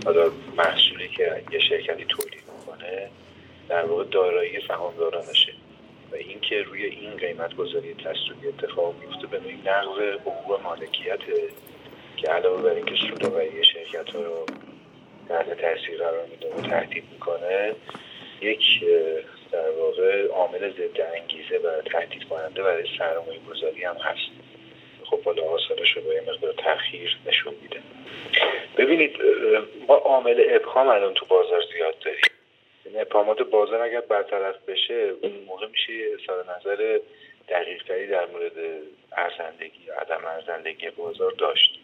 حالا محصولی که یه شرکتی تولید میکنه در واقع دارایی سهامدارانشه و اینکه روی این قیمت گذاری تسهیلی اتفاق میفته به نوعی نقض حقوق مالکیت که علاوه بر اینکه سودآوری شرکت‌ها رو تحت تاثیر قرار میده و تهدید میکنه، یک در واقع عامل ضد انگیزه و تهدید کننده برای سرمایه گذاری هم هست. خب حالا آثارش رو با یه مقدار تأخیر نشون میده. ببینید ما عامل ابهام الان تو بازار زیاد داریم. این ابهامات بازار اگر برطرف بشه اون موقع میشه اظهار نظر دقیق‌تری در مورد ارزندگی یا عدم ارزندگی بازار داشت.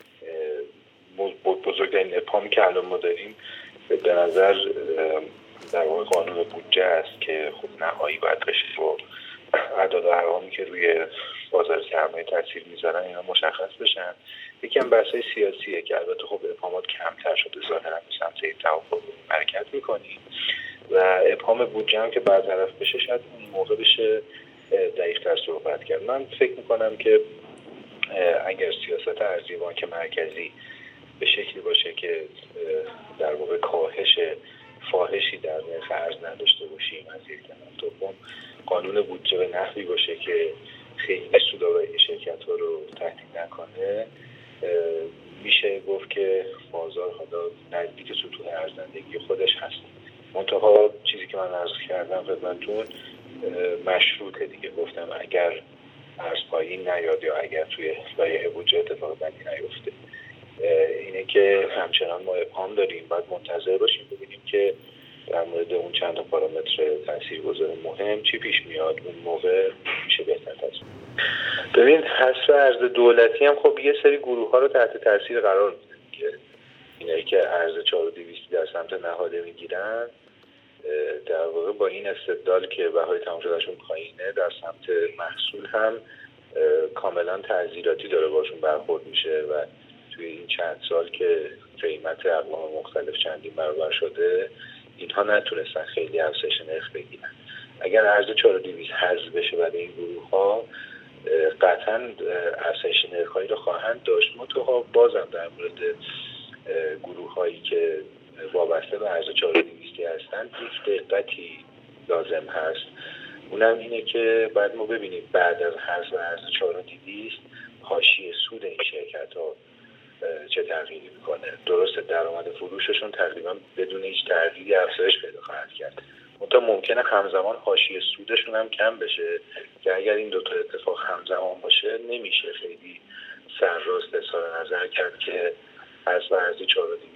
بزرگترین ابهامی که الان ما داریم به نظر در واقع قانون بودجه است که خب نهایی باید بشه و اعداد و ارقامی که روی بازار سرمایه تاثیر میذارن اینا مشخص بشن. یکم بحث‌های سیاسیه که البته خب ابهامات کمتر شده، ظاهراً به سمت توافق حرکت می‌کنیم و ابهام بودجه هم که برطرف بشه شاید اون موقع بشه دقیق‌تر صحبت کرد. من فکر می‌کنم که اگر سیاست ارزی بانک مرکزی به شکلی باشه که در واقع کاهش فاحشی در نرخ ارز نداشته باشیم، از یک طرف دوم قانون بودجه به نحوی باشه که خیلی سودآوری شرکت‌ها رو تهدید نکنه، میشه گفت که بازار حالا نزدیک سطوح ارزندگی خودش هست. منتها چیزی که من عرض کردم خدمتتون مشروطه دیگه، گفتم اگر ارز پایین نیاد یا اگر توی لایحه بودجه اتفاق بدی نیفته. اینه که همچنان ما ابهام داریم، باید منتظر باشیم ببینیم که در مورد اون چند تا پارامتر تاثیرگذار مهم چی پیش میاد، اون موقع میشه بهتر تصمیم. ببین حصر ارز دولتی هم خب یه سری گروه ها رو تحت تاثیر قرار میده که اینایی که ارز 4200 در سمت نهاده میگیرن در واقع با این استدلال که بهای تمام شدهشون پایینه در سمت محصول هم کاملا تعزیراتی داره باشون برخورد میشه و توی این چند سال که قیمت اقوام مختلف چندین برابر شده اینها نتونستن خیلی افزایش نرخ بگیرن. اگر ارز 4200 حذف بشه برای این گروه ها قطعا افزایش نرخ‌هایی رو خواهند داشت. منتها بازم در مورد گروه هایی که وابسته به ارز 4200 هستند یک دقتی لازم هست. اونم اینه که بعد ما ببینیم بعد از حذف ارز 4200 حاشیه سود این شرکت ها چه تغییری میکنه. درسته درآمد فروششون تقریبا بدون هیچ تغییری افزایش پیدا خواهد کرد، منتها ممکنه همزمان حاشیه سودشون هم کم بشه که اگر این دوتا اتفاق همزمان باشه نمیشه خیلی سرراست اظهار نظر کرد که از ارز 4200